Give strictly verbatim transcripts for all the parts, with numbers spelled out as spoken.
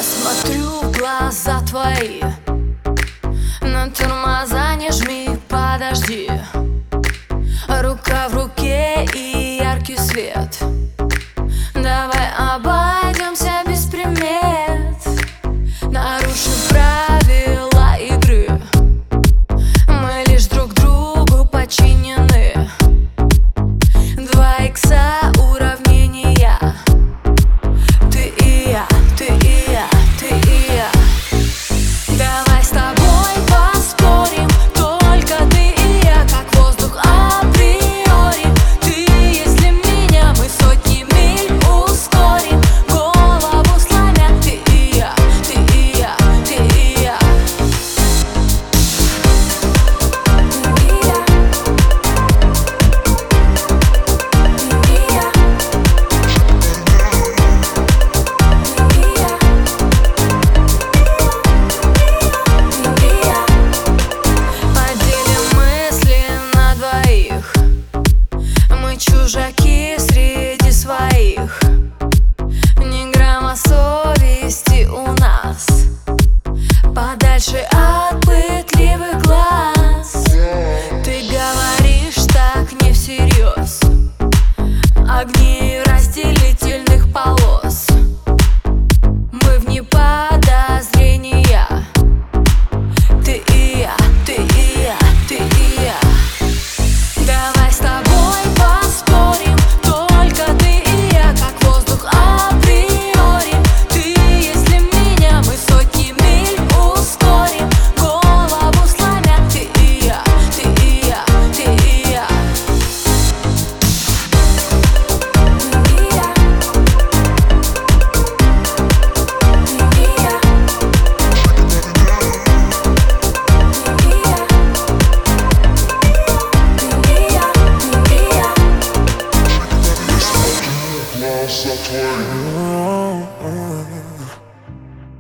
смотрю в глаза твои, на тормоза не жми, подожди. Рука в руке и яркий свет. Давай обойдемся без примет, нарушим правила игры. Мы лишь друг другу подчинены. Два икса уравнения. Ты и я, ты и я, ты и я. Давай с тобой поспорим, только ты и я, как воздух априори. Ты, если меня, мы сотни миль ускорим, голову сломя. Ты и я, ты и я, ты и я. Ты и я. Ты и я. Поделим мысли на двоих. Мы чужаки среди своих. Ни грамма совести у нас. Подальше от пытливых глаз. Ты говоришь так не всерьез. Огни разделительных полос. Мы вне подозрения. Ты и я, ты и я, ты и я. Давай с тобой поспорим, только ты и я, как воздух априори. Ты, если меня, мы сотни миль ускорим, голову сломя. Ты и я, ты и я, ты и я. Ты и я. Ты и я.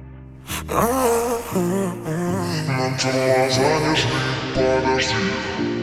На тормоза не жми, подожди.